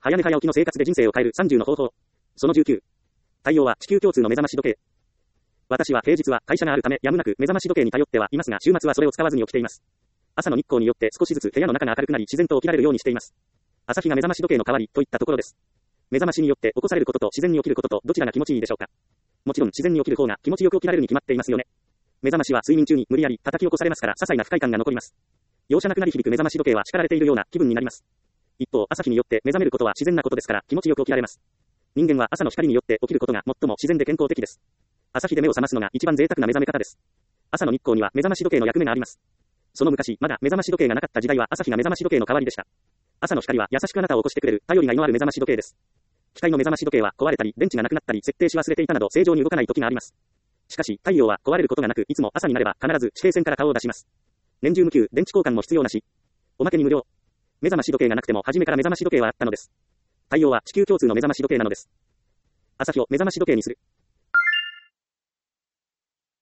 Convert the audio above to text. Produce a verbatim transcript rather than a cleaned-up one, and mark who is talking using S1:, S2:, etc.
S1: 早寝早起きの生活で人生を変えるさんじゅうの方法。そのじゅうきゅう。太陽は地球共通の目覚まし時計。私は平日は会社があるためやむなく目覚まし時計に頼ってはいますが、週末はそれを使わずに起きています。朝の日光によって少しずつ部屋の中が明るくなり自然と起きられるようにしています。朝日が目覚まし時計の代わりといったところです。目覚ましによって起こされることと自然に起きることとどちらが気持ちいいでしょうか。もちろん自然に起きる方が気持ちよく起きられるに決まっていますよね。目覚ましは睡眠中に無理やり叩き起こされますから些細な不快感が残ります。容赦なくなり響く目覚まし時計は叱られているような気分になります。一方、朝日によって目覚めることは自然なことですから気持ちよく起きられます。人間は朝の光によって起きることが最も自然で健康的です。朝日で目を覚ますのが一番贅沢な目覚め方です。朝の日光には目覚まし時計の役目があります。その昔、まだ目覚まし時計がなかった時代は朝日が目覚まし時計の代わりでした。朝の光は優しくあなたを起こしてくれる頼りがいのある目覚まし時計です。機械の目覚まし時計は壊れたり電池がなくなったり設定し忘れていたなど正常に動かない時があります。しかし太陽は壊れることがなくいつも朝になれば必ず地平線から顔を出します。年中無休、電池交換も必要なし。おまけに無料。目覚まし時計がなくても初めから目覚まし時計はあったのです。太陽は地球共通の目覚まし時計なのです。朝日を目覚まし時計にする。